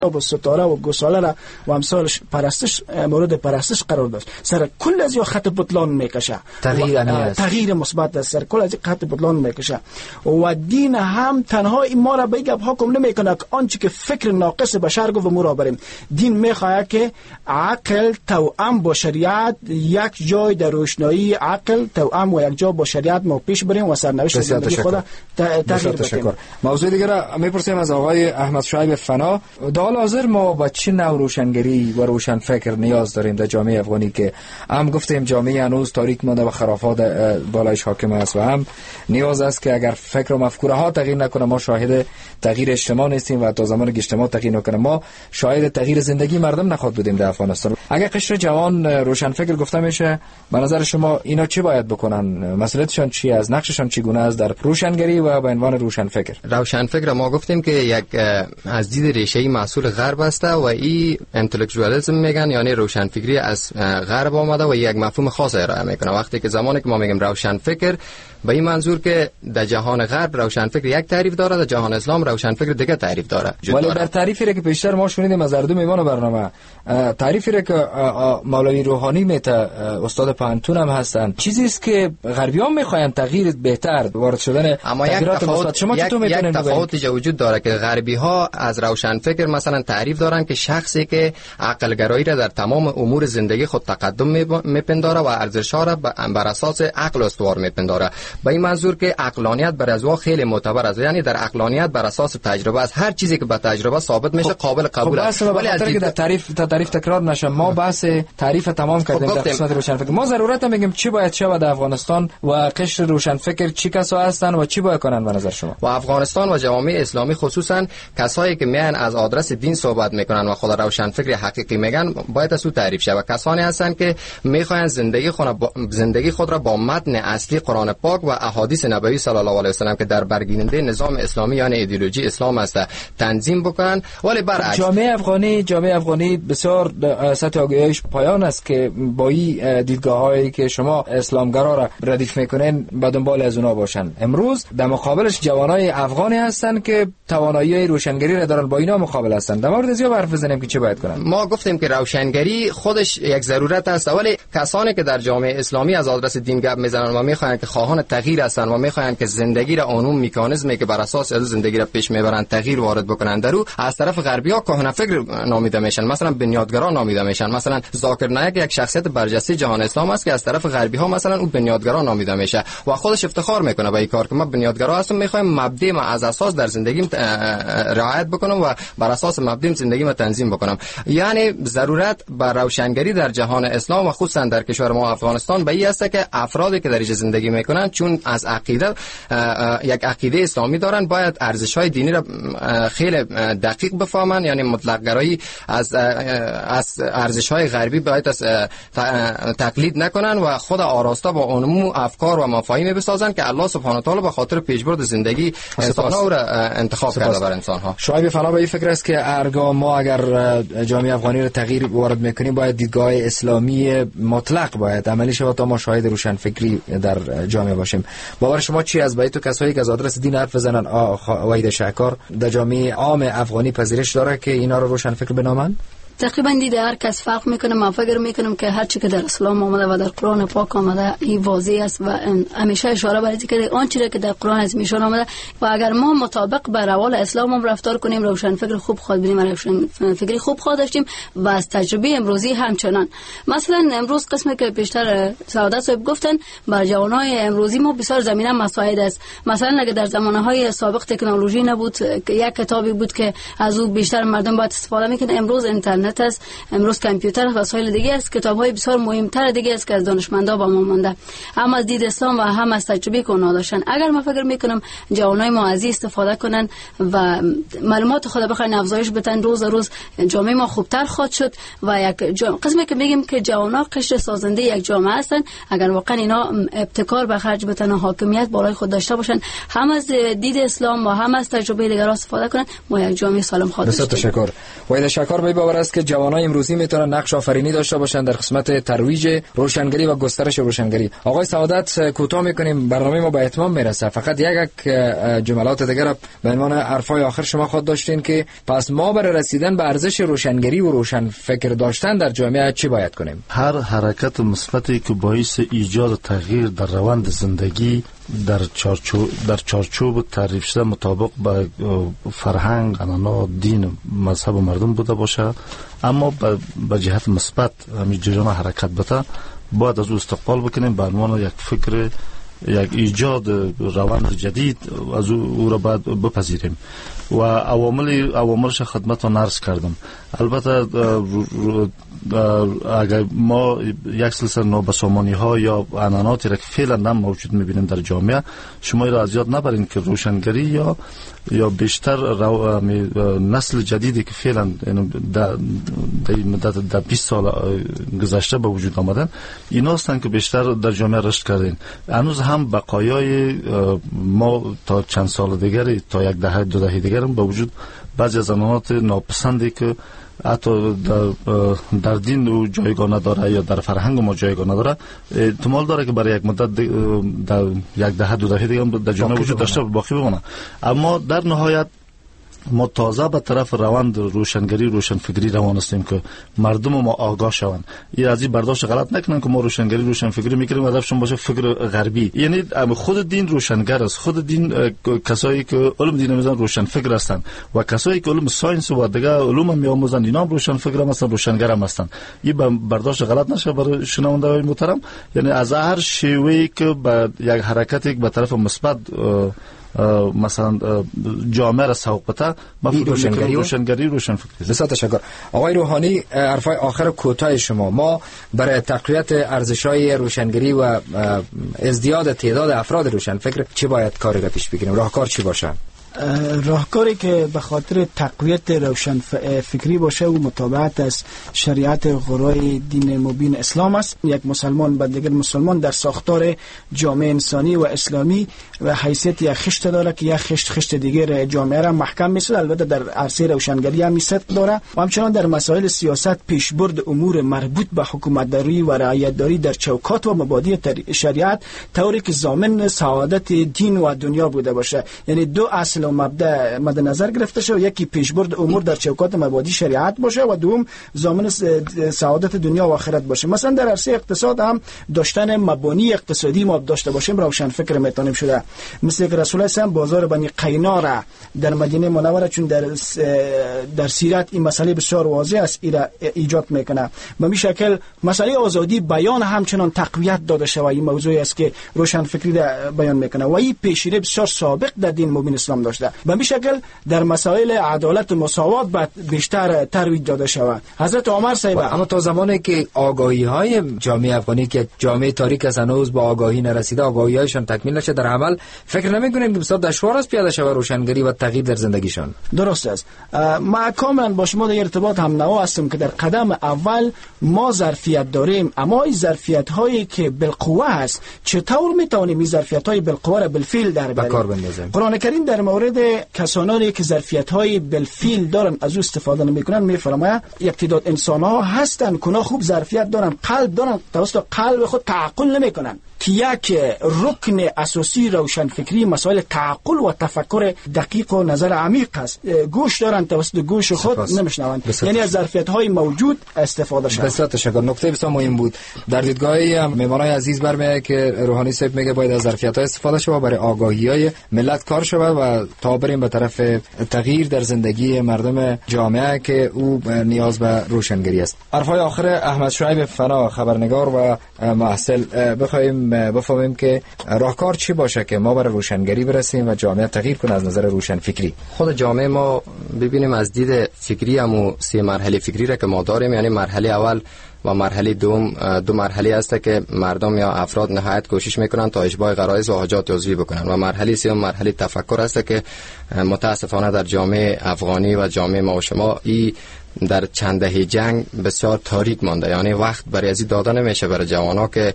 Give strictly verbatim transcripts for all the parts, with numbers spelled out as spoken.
و ستاره و گوساله را و امثالش پرستش مورد پرستش قرار داد. سر کل از یا خط بطلان میکشه، تغییر تغییر مثبت است، سر کل از خط بطلان میکشه. و دین هم تنها این ما را به گپ حکم نمیکنه که آنچه که فکر ناقص بشر گفت ما را بریم. دین میخواد که عقل توأم با شریعت یک جای در روشنایی عقل توأم و یک جا با شریعت ما پیش بریم و سرنوشت زندگی خود تغییر بدیم. موضوع دیگه را میپرسیم از آقای احمد شعیب فنا. در حال حاضر ما با چه نوع روشنگری و روشن فکر نیاز داریم در جامعه افغانی که هم گفتیم جامعه هنوز تاریک مانده و خرافات بالایش حاکم است و هم نیاز است که اگر فکر و مفکوره ها تغییر نکنه ما شاهد تغییر اجتماع نیستیم و تا زمانی که اجتماع تغییر نکنه ما شاهد تغییر زندگی مردم نخواهد بودیم در افغانستان. اگر قشر جوان روشن فکر گفته میشه، به نظر شما اینا چه باید بکنن؟ مسئولیتشان چی است؟ نقششان چگونه است در روشنگری و به عنوان روشن فکر؟ روشن فکر ما گفتیم که یک از دید ریشه‌ای محصول غرب است و این انتלקچوالیسم میگن، یعنی روشن فکری از غرب آمده و یک مفهوم خاص ارائه میکنه. وقتی که زمانی که ما میگیم روشن فکر به این منظور که در جهان غرب روشن فکر یک تعریف داره، در جهان اسلام روشن فکر دیگه تعریف داره. ولی در تعریفی را که پیشتر ما شنیدیم از اردو میوان برنامه، تعریفی را که مولوی روحانی میته استاد پانتون هم هستن، چیزی است که غربیان میخواین تغییر بهتر وارد شدن تغییرات مثبت. شما چطور میتونید یک تفاوتی وجود داره که غربی ها از روشن فکر مثلا تعریف دارن که شخصی که عقل گرایی را در تمام امور زندگی خود تقدم میپنداره و ارزش ها را بر اساس عقل استوار میپنداره. به این منظور که عقلانیت بر از وا خیلی معتبر است، یعنی در عقلانیت بر اساس تجربه است، هر چیزی که با تجربه ثابت میشه قابل قبول است. ولی از اینکه در تعریف تا تعریف تکرار نشه، ما بحث تعریف تمام کردیم در قسمت روشن فکر. ما ضرورت میگیم چی باید شه در افغانستان و قشر روشن فکر چی کسا هستن و چی باید کنن به نظر شما؟ و افغانستان و جامعه اسلامی خصوصا کسایی که میان از آدرس دین صحبت میکنن و خود روشن فکر حقیقی میگن باید از او تعریف شه و کسانی هستن که میخواین زندگی خود با... زندگی خود را با متن اصلی قرآن پاک و احادیث نبوی صلی الله علیه و سلم که در برگیرنده نظام اسلامی یعنی ایدئولوژی اسلام است تنظیم بکنن. ولی برعکس جامعه افغانی جامعه افغانی بسیار سطح آگاهیش پایان است که با این دیدگاه‌هایی که شما اسلامگرا را ردیف میکنین به دنبال از اونها باشن. امروز در مقابلش جوانای افغانی هستن که توانایی روشنگری را دارن، با اینا مقابل هستن. در مورد زیاد حرف بزنیم که چه باید کنن. ما گفتیم که روشنگری خودش یک ضرورت است، ولی کسانی که در جامعه اسلامی از آدرس دین گپ میزنن و میخواین که خواهان تغییر هستن و میخواین که زندگی را اونم مکانیزمی که بر اساس از زندگی را پیش میبرن تغییر وارد بکنن، درو از طرف غربی‌ها کهنه فکر نامیده میشن، مثلا بنیادگرا نامیده میشن. مثلا ذاکر نایک یک شخصیت برجسته جهان اسلام است که از طرف غربی‌ها مثلا او بنیادگرا نامیده میشه و خودش افتخار میکنه به این کار که ما بنیادگرا هستم، میخوایم مبدأ ما از اساس در زندگیم رعایت بکنم و بر اساس مبدأ زندگی ما تنظیم بکنم. یعنی ضرورت بر روشنگری در جهان اسلام و خصوصا در کشور ما افغانستان به این است که افرادی که درش زندگی میکنن چون از عقیده یک عقیده اسلامی دارن باید ارزش‌های دینی را خیلی دقیق بفهمن، یعنی مطلق گرایی از از ارزش‌های غربی باید از تقلید نکنن و خود آراسته با اونمو افکار و مفاهیم بسازن که الله سبحانه و تعالی به خاطر پیشبرد زندگی انسان‌ها را انتخاب کرده بر انسان‌ها. شعیب فنا به این فکر است که ارگاه ما اگر جامعه افغانی را تغییر وارد می‌کنیم باید دیدگاه اسلامی مطلق باید عملی شود تا ما شاهد روشن فکری در جامعه باشیم. باور شما چی از باید تو کسایی که از آدرس دین حرف بزنن وحید شکار در جامعه عام افغانی پذیرش داره که اینا رو روشن فکر بنامن؟ تقریبا دیده هر کس فرق میکنه. من فکر میکنم که هر چی که در اسلام آمده و در قرآن پاک آمده این واضح است و همیشه اشاره بر اینکه آن چیزی که در قرآن از میشون آمده و اگر ما مطابق بر روال اسلام هم رفتار کنیم روشن فکر خوب خود بودیم، روشن فکری خوب خود داشتیم و از تجربه امروزی همچنان. مثلا امروز قسمی که پیشتر سعادت صاحب گفتن بر جوانای امروزی ما بسیار زمینه مساعد است. مثلا اگه در زمانهای سابق تکنولوژی نبود که یک کتابی بود که از او بیشتر مردم باید استفاده میکنن، امروز اینترنت است، امروز کامپیوتر و وسایل دیگه است، کتاب‌های بسیار مهمتر دیگه است که از دانشمندا با ما مونده، هم از دید اسلام و هم از تجربه که اونا داشتن. اگر ما فکر میکنم جوانای ما از استفاده کنن و معلومات خود بخواین افزایش بدن، روز روز جامعه ما خوبتر خواهد شد و یک قسمی که میگیم که جوانا قشر سازنده یک جامعه هستن. اگر واقعا اینا ابتکار به خرج بدن و حاکمیت بالای خود داشته باشن، هم از دید اسلام و هم از تجربه دیگران استفاده کنن، ما یک جامعه سالم خواهد داشت. تشکر. وحید شکار به باور است است که جوانای امروزی میتونن نقش آفرینی داشته باشند در قسمت ترویج روشنگری و گسترش روشنگری. آقای سعادت، کوتاه میکنیم، برنامه ما به اتمام میرسه. فقط یک یک جملات دیگر به عنوان حرفای آخر شما خود داشتین که پس ما برای رسیدن به ارزش روشنگری و روشن فکر داشتن در جامعه چی باید کنیم؟ هر حرکت مثبتی که باعث ایجاد تغییر در روند زندگی در چارچوب در چارچوب تعریف شده مطابق به فرهنگ، عنعنات، دین، مذهب و مردم بوده باشه، اما به جهت مثبت همین جریان حرکت بده، باید از او استقبال بکنیم به عنوان یک فکر، یک ایجاد روند جدید از او, او را باید بپذیریم و عوامل عواملش خدمتتون عرض کردم. البته اگر ما یک سلسله نابسامانی ها یا عنعناتی را که فعلا هم موجود میبینیم در جامعه، شما را از یاد نبرین که روشنگری یا یا بیشتر رو نسل جدیدی که فعلا در مدت در بیست سال گذشته به وجود آمدن، اینا هستند که بیشتر در جامعه رشد کردن. هنوز هم بقایای ما تا چند سال دیگری، تا یک دهه دو دهه دیگر هم به وجود بعضی از عنعنات ناپسندی که حتی در, در دین او جایگاه نداره یا در فرهنگ ما جایگاه نداره، احتمال داره که برای یک مدت در یک دهه دو دهه دیگه در جامعه وجود داشته باقی بمانه. اما در نهایت ما تازه به طرف روند روشنگری روشنفکری روان هستیم که مردم ما آگاه شوند. این از این برداشت غلط نکنن که ما روشنگری روشنفکری میکنیم هدفشون باشه فکر غربی. یعنی خود دین روشنگر است، خود دین کسایی که علم دین میزنن روشنفکر هستند و کسایی که علم ساینس و دیگه علوم میآموزند اینا هم روشنفکر هم هستند، روشنگر هم هستند. این برداشت غلط نشه برای شنوندگان محترم. یعنی از هر شیوهی که به یک حرکتی به طرف مثبت مثلا جامعه را سوق بده، روشنگری روشنگری روشنفکری. بسیار تشکر. آقای روحانی، حرفای آخر کوتاه شما. ما برای تقویت ارزش‌های روشنگری و ازدیاد تعداد افراد روشنفکر چه باید کاری را پیش بگیریم؟ راهکار چی باشه؟ راهکاری که به خاطر تقویت روشن فکری باشه و مطابقت از شریعت غرای دین مبین اسلام است. یک مسلمان به دیگر مسلمان در ساختار جامعه انسانی و اسلامی و حیثیت یک خشت داره که یک خشت خشت دیگر جامعه را محکم میسازد. البته در عرصه روشنگری هم صدق داره و همچنان در مسائل سیاست پیشبرد امور مربوط به حکومتداری و رعیت‌داری در چوکات و مبادی شریعت طوری که ضامن سعادت دین و دنیا بوده باشه. یعنی دو اصل و مبدا مد نظر گرفته شده، یکی پیشبرد امور در چوکات مبادی شریعت باشه و دوم ضامن سعادت دنیا و آخرت باشه. مثلا در عرصه اقتصاد هم داشتن مبانی اقتصادی ما داشته باشیم روشن فکر میتونیم شده. مثل که رسول الله بازار بنی قینا را در مدینه منوره، چون در در سیرت این مسئله بسیار واضح است، ایجاد میکنه. به این شکل مسئله آزادی بیان همچنان تقویت داده شده. این موضوعی است که روشن فکری بیان میکنه و این پیشیره بسیار سابق در دین مبین اسلام داشته. به این شکل در مسائل عدالت و مساوات باید بیشتر ترویج داده شود. حضرت عمر صاحب اما تا زمانی که آگاهی های جامعه افغانی که جامعه تاریک است هنوز با آگاهی نرسیده، آگاهی هایشان تکمیل نشه در عمل، فکر نمی‌کنیم که بسیار دشوار است پیاده شود روشنگری و تغییر در زندگیشان. درست است. ما کاملا با شما در ارتباط هم نوا هستم که در قدم اول ما ظرفیت داریم، اما این ظرفیت هایی که بالقوه است چطور میتونیم این ظرفیت های بالقوه را بالفعل در بیاریم؟ قرآن کریم در مورد کسانی که ظرفیت‌های بالفعل دارن از او استفاده نمی‌کنن می‌فرماید یک تعداد انسان‌ها هستن که خوب ظرفیت دارن، قلب دارن، توسط قلب خود تعقل نمی‌کنن که یک رکن اساسی روشنفکری مسائل تعقل و تفکر دقیق و نظر عمیق است. گوش دارن، توسط گوش خود نمیشنوند. یعنی از ظرفیت‌های موجود استفاده شود. بسیار تشکر. نکته بسیار مهم بود. در دیدگاه مهمانای عزیز برمیاد که روحانی صاحب میگه باید از ظرفیت‌ها استفاده شود برای آگاهی‌های ملت کار شود و تا بریم به طرف تغییر در زندگی مردم جامعه که او نیاز به روشنگری است. حرفای آخر احمد شعیب فنا، خبرنگار و محصل، بخوایم بفهمیم که راهکار چی باشه که ما برای روشنگری برسیم و جامعه تغییر کنه از نظر روشن فکری. خود جامعه ما ببینیم از دید فکری همو سه مرحله فکری را که ما داریم، یعنی مرحله اول و مرحله دوم دو مرحله است که مردم یا افراد نهایت کوشش میکنن تا اشباع غرایز و حاجات عضوی بکنن و مرحله سوم مرحله تفکر است که متاسفانه در جامعه افغانی و جامعه ما و شما این در چند دهه جنگ بسیار تاریک مانده. یعنی وقت برای ازی داده نمیشه برای جوانا که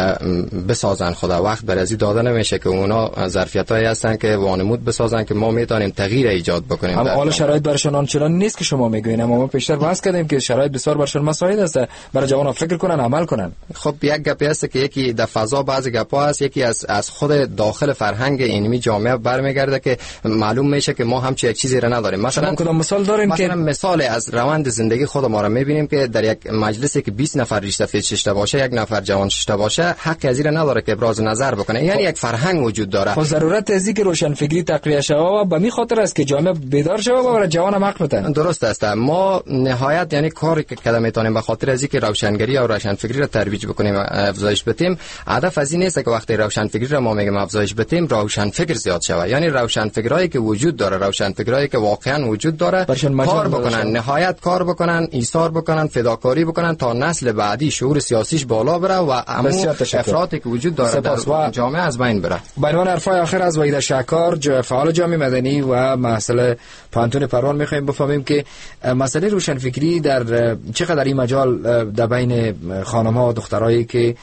بسازن خدا، وقت برای ازی داده نمیشه که اونا ظرفیتایی هستن که وانمود بسازن که ما میتونیم تغییر ایجاد بکنیم. اما حالا شرایط برشان آنچنان نیست که شما میگوین، اما ما پیشتر بحث کردیم که شرایط بسیار برشان مساعد است برای جوانا فکر کنن، عمل کنن. خب یک گپی است که یکی در فضا بعضی گپا هست، یکی از از خود داخل فرهنگ اینمی جامعه برمیگرده که معلوم میشه که ما هم چه یک چیزی را نداریم. مثلا کدام مثال داریم مثلا که مثال از روند زندگی خود ما را میبینیم که در یک مجلسی که بیست نفر ریشته فیچشته باشه، یک نفر جوان شته باشه، حق از این نداره که ابراز نظر بکنه. یعنی یک فرهنگ وجود داره. خب ضرورت از اینکه روشن فکری تقویت شود و به می خاطر است که جامعه بیدار شود و برای جوان هم حق بدن. درست است. ما نهایت یعنی کاری که کدام میتونیم به خاطر از اینکه روشنگری و روشن فکری را ترویج بکنیم، افزایش بدیم. هدف از این نیست که وقتی روشن فکری را ما میگیم افزایش بدیم روشن فکر زیاد شود. یعنی روشن فکرایی که وجود داره، روشن فکرایی که واقعا وجود داره کار بکنن، نهایت کار بکنن، ایثار بکنن، فداکاری بکنن تا نسل بعدی شعور سیاسیش بالا بره و عمو افرادی که وجود داره در جامعه از بین بره. به عنوان حرفای آخر از وحید شهکار، فعال جامعه مدنی و مسئله پانتون پروان، می‌خوایم بفهمیم که مسئله روشنفکری در چقدر این مجال در بین خانم‌ها و دخترایی که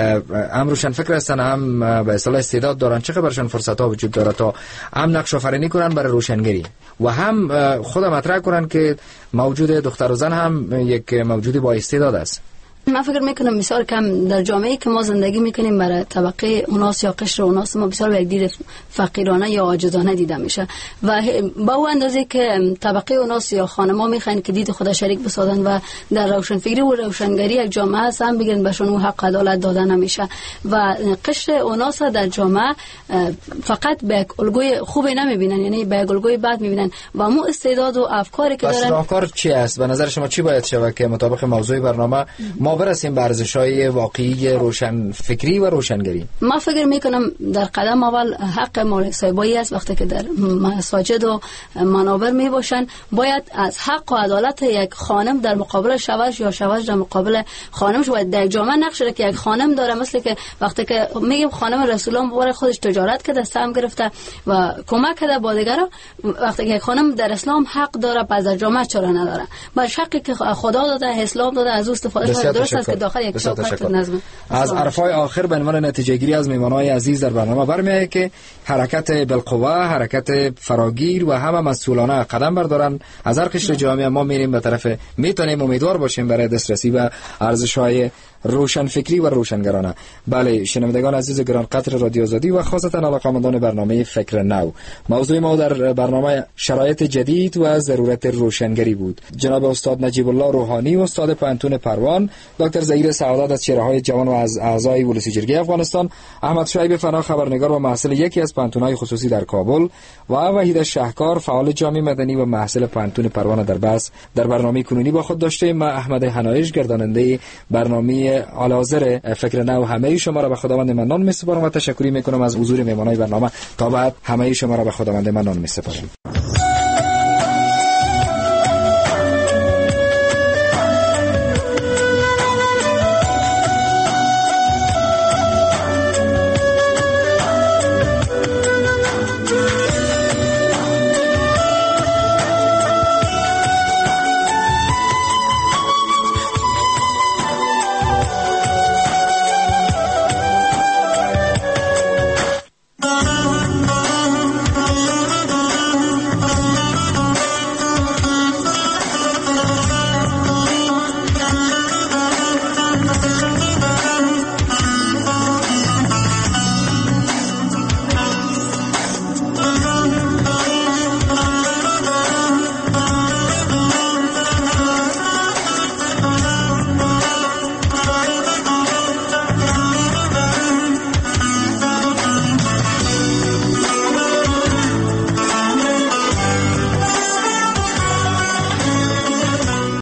هم روشنفکر هستن هم به اصطلاح استعداد دارن، چقدر برشان فرصت‌ها وجود داره تا هم نقش آفرینی کنن برای روشنگری و هم خود مطرح کنن که موجود دختر و زن هم یک موجودی با استعداد است. من فکر میکنم بسیار کم در جامعه که ما زندگی میکنیم برای طبقه اوناس یا قشر اوناس ما بسیار به یک دید فقیرانه یا عاجزانه دیده میشه و با اون اندازه که طبقه اوناس یا خانم‌ها میخواین که دید خود شریک بسازن و در روشنفکری و روشنگری یک جامعه هست هم بگن بهشون اون حق عدالت داده نمیشه و قشر اوناس در جامعه فقط به یک الگوی خوبی نمیبینن، یعنی به یک الگوی بد میبینن و مو استعداد و افکاری که دارن. راهکار چی است به نظر شما؟ چی باید شود که مطابق موضوع برنامه ما برسیم به ارزش‌های واقعی روشن فکری و روشنگری؟ ما فکر میکنم در قدم اول حق مولوی صاحبایی است. وقتی که در مساجد و منابر می باشن باید از حق و عدالت یک خانم در مقابل شوهرش یا شوهر در مقابل خانمش باید در جامعه نقش که یک خانم داره. مثل که وقتی که میگیم خانم رسول الله مبارک خودش تجارت کرده، سهم گرفته و کمک کرده با دیگران، وقتی که یک خانم در اسلام حق داره پس در جامعه چرا نداره؟ باید حقی که خدا داده، اسلام داده از او استفاده کنه. درست است که داخل یک چوکاٹ نظم. از حرفای آخر به عنوان نتیجه گیری از میهمانای عزیز در برنامه برمیآید که حرکت بالقوه، حرکت فراگیر و همه مسئولانه قدم بردارن. از هر قشر جامعه ما میریم به طرف، میتونیم امیدوار باشیم برای دسترسی به ارزش‌های روشن فکری و روشنگرانه. بله شنوندگان عزیز گران قدر رادیو آزادی و خاصتا علاقه‌مندان برنامه فکر نو، موضوع ما در برنامه شرایط جدید و ضرورت روشنگری بود. جناب استاد نجیب الله روحانی، استاد پانتون پروان، دکتر زهیر سعادت از چهره‌های جوان و از اعضای ولسی جرگه افغانستان، احمد شعیب فنا خبرنگار و محصل یکی از پانتون‌های خصوصی در کابل و وحید شهکار فعال جامعه مدنی و محصل پانتون پروان در بس در برنامه کنونی با خود داشته. ما احمد حنایش گرداننده برنامه حاضر فکر نو همه شما را به خداوند منان می‌سپارم و تشکر می‌کنم از حضور مهمانای برنامه. تا بعد همه شما را به خداوند منان می‌سپارم.